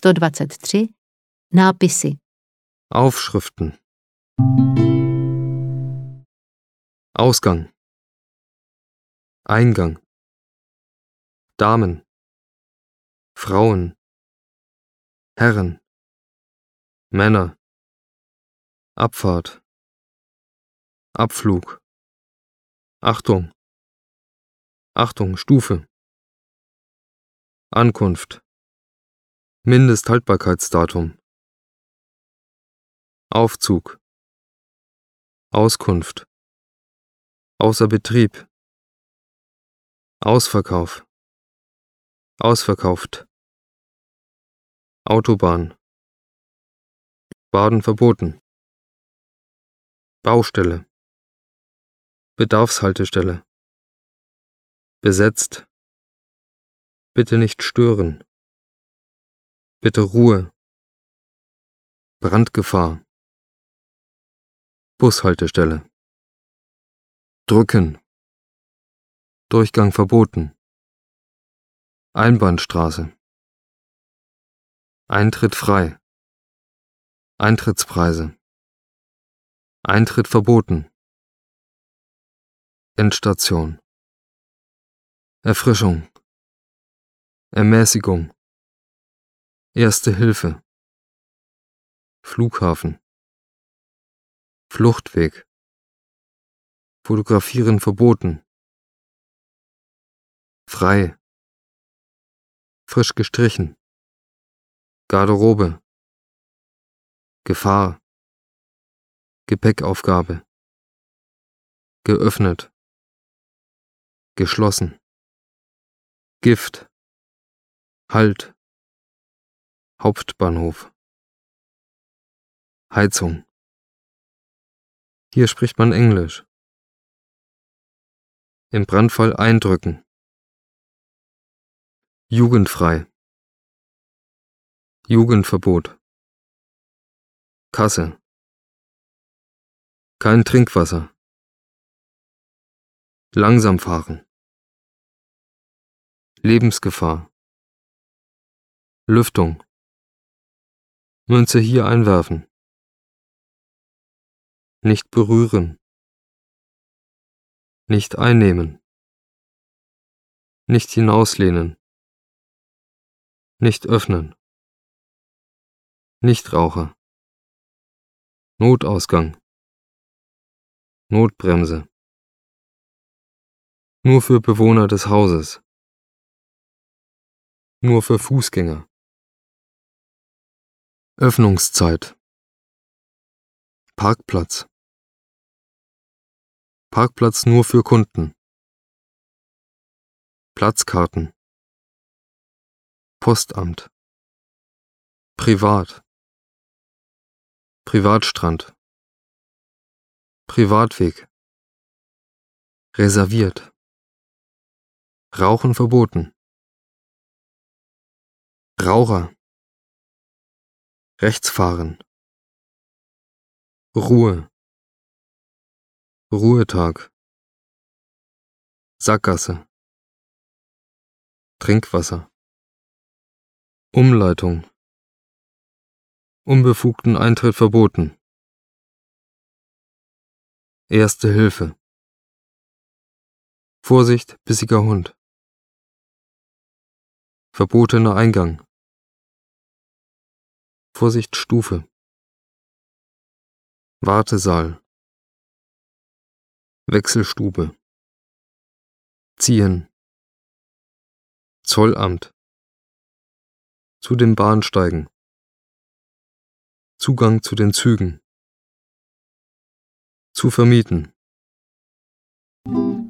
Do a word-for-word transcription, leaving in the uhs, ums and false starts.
sto dvacet tři. Nápisy. Aufschriften. Ausgang. Eingang. Damen. Frauen. Herren. Männer. Abfahrt. Abflug. Achtung. Achtung, Stufe. Ankunft. Mindesthaltbarkeitsdatum. Aufzug. Auskunft. Außer Betrieb. Ausverkauf. Ausverkauft. Autobahn. Baden verboten. Baustelle. Bedarfshaltestelle. Besetzt. Bitte nicht stören. Bitte Ruhe. Brandgefahr. Bushaltestelle. Drücken. Durchgang verboten. Einbahnstraße. Eintritt frei. Eintrittspreise. Eintritt verboten. Endstation. Erfrischung. Ermäßigung. Erste Hilfe. Flughafen. Fluchtweg. Fotografieren verboten. Frei. Frisch gestrichen. Garderobe. Gefahr. Gepäckaufgabe. Geöffnet. Geschlossen. Gift. Halt. Hauptbahnhof. Heizung. Hier spricht man Englisch. Im Brandfall eindrücken. Jugendfrei. Jugendverbot. Kasse. Kein Trinkwasser. Langsam fahren. Lebensgefahr. Lüftung. Münze hier einwerfen. Nicht berühren. Nicht einnehmen. Nicht hinauslehnen. Nicht öffnen. Nichtraucher. Notausgang. Notbremse. Nur für Bewohner des Hauses. Nur für Fußgänger. Öffnungszeit. Parkplatz. Parkplatz nur für Kunden. Platzkarten. Postamt. Privat. Privatstrand. Privatweg. Reserviert. Rauchen verboten. Raucher. Rechtsfahren. Ruhe. Ruhetag. Sackgasse. Trinkwasser. Umleitung. Unbefugten Eintritt verboten. Erste Hilfe. Vorsicht, bissiger Hund. Verbotener Eingang. Vorsicht, Stufe. Wartesaal. Wechselstube. Ziehen. Zollamt. Zu den Bahnsteigen. Zugang zu den Zügen. Zu vermieten.